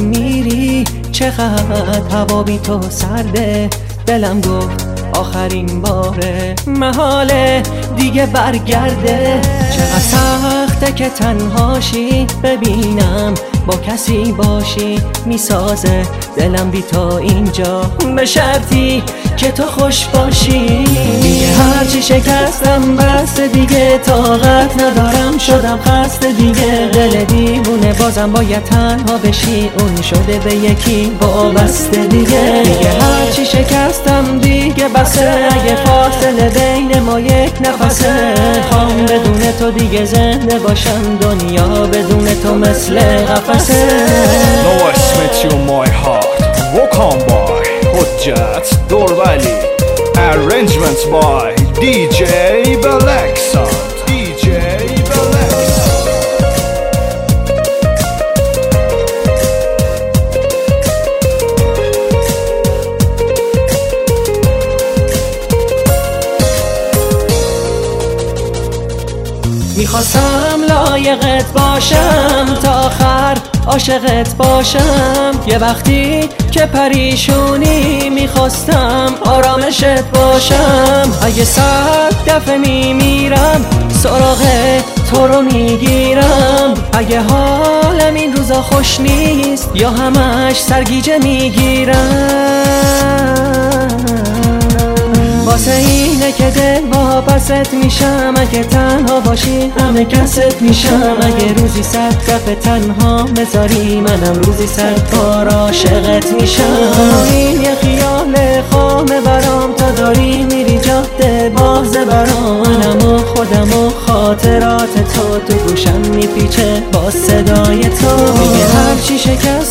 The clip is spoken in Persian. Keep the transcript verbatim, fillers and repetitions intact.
میری چقدر هوا بی تو سرده، دلم گفت آخرین باره محاله دیگه برگرده. چقدر سخته که تنهاشی، ببینم با کسی باشی میسازه دلم بی تو اینجا، به شرطی که تو خوش باشی. دیگه هرچی شکستم بس دیگه، طاقت ندارم شدم خسته دیگه. دل دیوونه بازم باید تنها بشی، اون شده به یکی وابسته دیگه. دیگه هرچی شکستم دیگه بسه، اگه فاصله بین ما یک نفسه. خوام بدون تو دیگه زنده باشم، دنیا بدون تو مثل قفسه. نو اسمت you my heart walk on by حجت دوربلی arrangements by دی جی بلکسان دی جی بلکسان. میخواستم لایقت باشم تا آخر عاشقت باشم، یه وقتی که پریشونی میخواستم آرامشت باشم. اگه صد دفعه میمیرم سراغ تو رو میگیرم، اگه حالم این روزا خوش نیست یا همش سرگیجه میگیرم. واسه اینه که دل واپست میشم، اگه تنها باشی همه کست میشم. اگه روزی صد دفعه تنها مذاری منم روزی صد بار عاشقت میشم. این یه خیال خامه برام، تا داری میری جاده بازه برام. منم و خودم و خاطرات تو تو گوشم میپیچه با صدای تو. میگه هرچی شکست